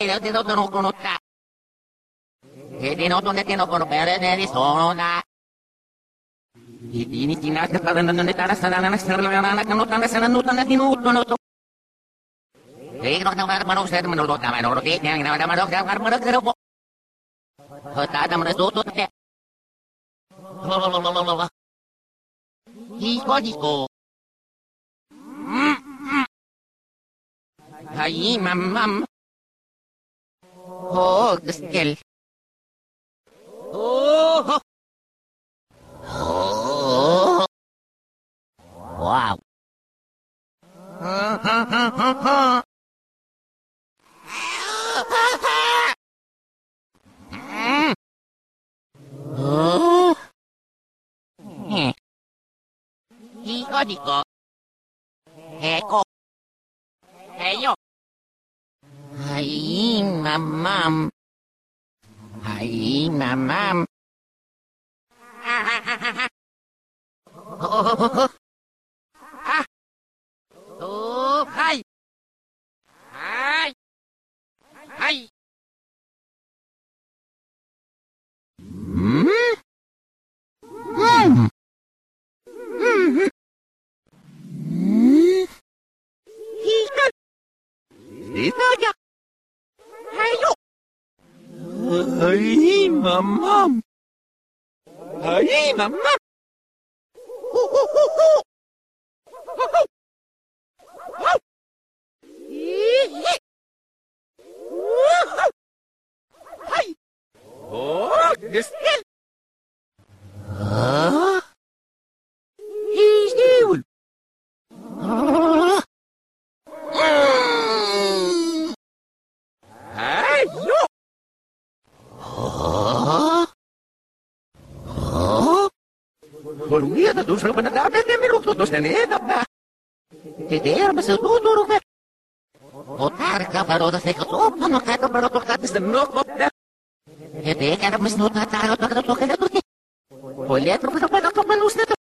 de no no conozca. Que de no donde te no conocer de zona. Y tiene tinas que para no estar hasta la serrana que no tan esa no tan de no no. No va a ser menos lo que no lo tiene nada más que armar pero. Hasta damos todo te. Hijo. Ay, mamá. Oh, the skill. Oh. Oh. Wow. Oh. Hijo dico. Ecco. Io. Ay, mamá. Ay, mamá. Oh. Ah. Oh, ay. Ay. Ay. Hija. Ayo. Ay, mamá. Ay, mamá. Ay. Oh, this is. He's new. Hey, yo. Volvía tus recomendaciones de minutos de nada. Te dermas el todo, ¿no? Otarka paroda se kopa no kato paroda katis de no kopa. Te cara mas no tata to kato kato. Olha pro para para para nos